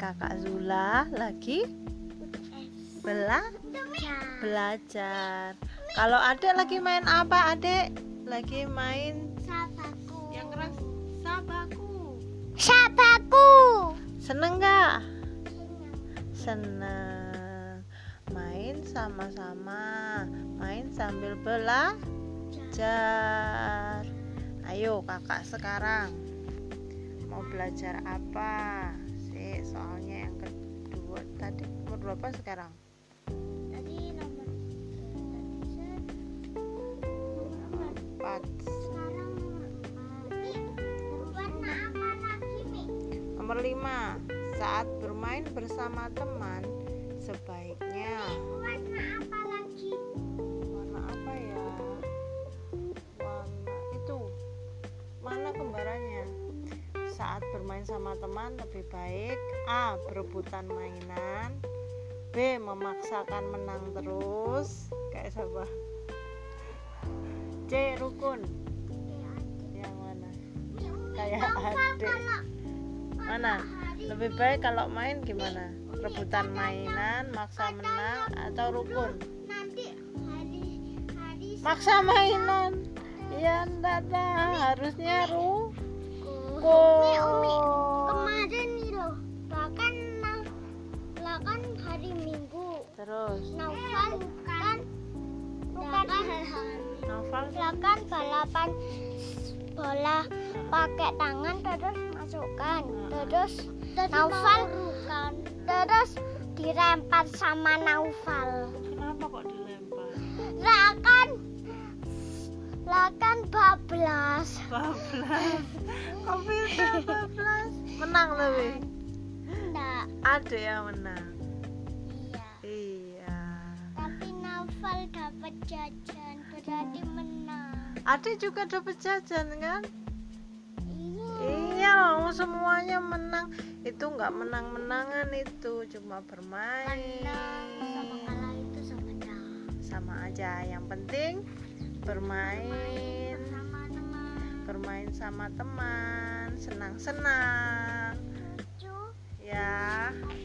Kakak Zula lagi belajar. Kalau Adek lagi main apa? Adek lagi main Sabaku. yang keras, sabaku. Sabaku. Seneng gak? Seneng. Main sama-sama, main sambil belajar. Ayo kakak sekarang mau belajar apa sih? Soalnya yang kedua tadi nomor berapa sekarang? Tadi nomor 4. sekarang warna apa lagi, Mi? Nomor 5. Saat bermain bersama teman sebaiknya Warna apa lagi? warna apa ya? Warna itu. Mana kembarannya? Saat bermain sama teman lebih baik A. Berebutan mainan, B. Memaksakan menang terus kayak siapa? C. Rukun. Yang mana? Kayak Adek. Mana? Lebih baik kalau main gimana? Rebutan mainan, maksa menang, atau rukun? Nanti hari Maksa mainan. Iya, enggak dah. Harusnya rukun. Umi, kemarin nih loh, bahkan hari Minggu. Terus Naufal kan Novel kan balapan bola pakai tangan terus masukkan, terus Naufal terus dilempar sama Naufal. kenapa kok dilempar? Lakan bablas. 12. Kok bisa 12? Menang lebih. Enggak, Ada yang menang. iya. Iya. Tapi Naufal dapat jajan, berarti menang. Ada juga dapat jajan kan? Iya. Iya, semuanya menang. Itu nggak menang-menangan, itu cuma bermain. Menang sama kalah itu sama. Sama aja. Yang penting bermain Sama teman. bermain sama teman, senang-senang Lucu. ya.